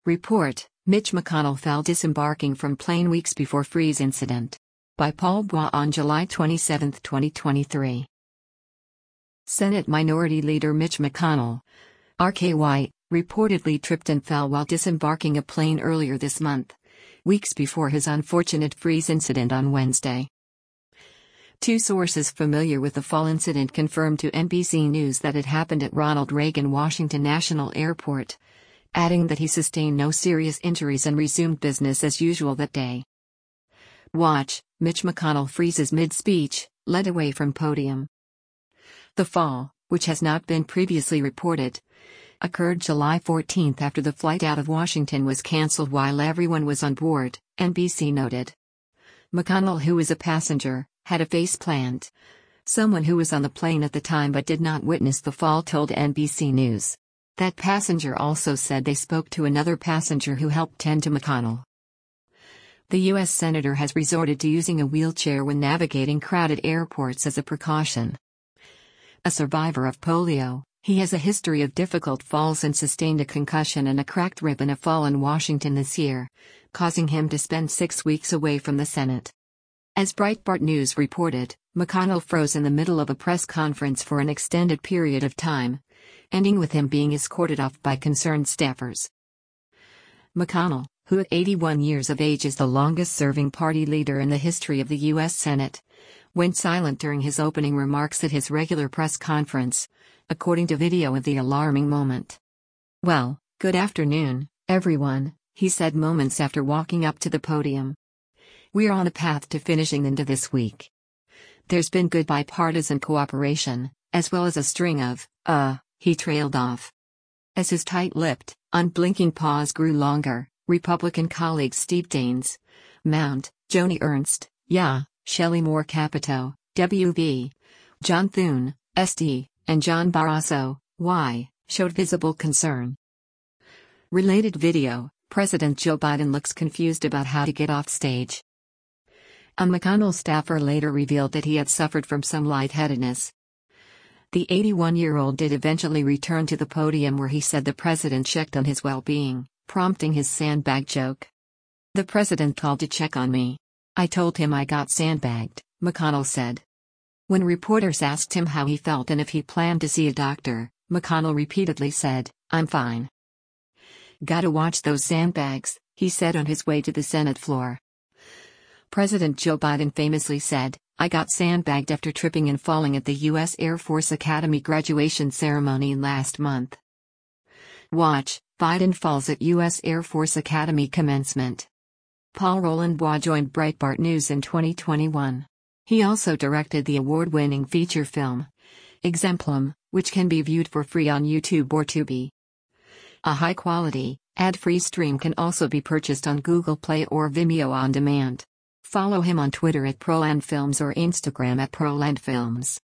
Report: Mitch McConnell fell disembarking from plane weeks before freeze incident. By Paul Bois on July 27, 2023. Senate Minority Leader Mitch McConnell, RKY, reportedly tripped and fell while disembarking a plane earlier this month, weeks before his unfortunate freeze incident on Wednesday. Two sources familiar with the fall incident confirmed to NBC News that it happened at Ronald Reagan Washington National Airport, adding that he sustained no serious injuries and resumed business as usual that day. Watch: Mitch McConnell freezes mid-speech, led away from podium. The fall, which has not been previously reported, occurred July 14 after the flight out of Washington was canceled while everyone was on board, NBC noted. McConnell, who was a passenger, had a face plant. Someone who was on the plane at the time but did not witness the fall told NBC News. That passenger also said they spoke to another passenger who helped tend to McConnell. The U.S. Senator has resorted to using a wheelchair when navigating crowded airports as a precaution. A survivor of polio, he has a history of difficult falls and sustained a concussion and a cracked rib in a fall in Washington this year, causing him to spend 6 weeks away from the Senate. As Breitbart News reported, McConnell froze in the middle of a press conference for an extended period of time, ending with him being escorted off by concerned staffers. McConnell, who at 81 years of age is the longest-serving party leader in the history of the U.S. Senate, went silent during his opening remarks at his regular press conference, according to video of the alarming moment. "Well, good afternoon, everyone," he said moments after walking up to the podium. "We're on a path to finishing into this week. There's been good bipartisan cooperation, as well as a string of, he trailed off. As his tight-lipped, unblinking pause grew longer, Republican colleagues Steve Daines, Mount, Joni Ernst, Shelley Moore Capito, WV, John Thune, SD, and John Barrasso, Y, showed visible concern. Related video: President Joe Biden looks confused about how to get off stage. A McConnell staffer later revealed that he had suffered from some lightheadedness. The 81-year-old did eventually return to the podium where he said the president checked on his well-being, prompting his sandbag joke. "The president called to check on me. I told him I got sandbagged," McConnell said. When reporters asked him how he felt and if he planned to see a doctor, McConnell repeatedly said, "I'm fine." "Gotta watch those sandbags," he said on his way to the Senate floor. President Joe Biden famously said, "I got sandbagged after tripping and falling at the U.S. Air Force Academy graduation ceremony last month." Watch: Biden falls at U.S. Air Force Academy commencement. Paul Roland Bois joined Breitbart News in 2021. He also directed the award-winning feature film, Exemplum, which can be viewed for free on YouTube or Tubi. A high-quality, ad-free stream can also be purchased on Google Play or Vimeo on demand. Follow him on Twitter at ProlandFilms or Instagram at ProlandFilms.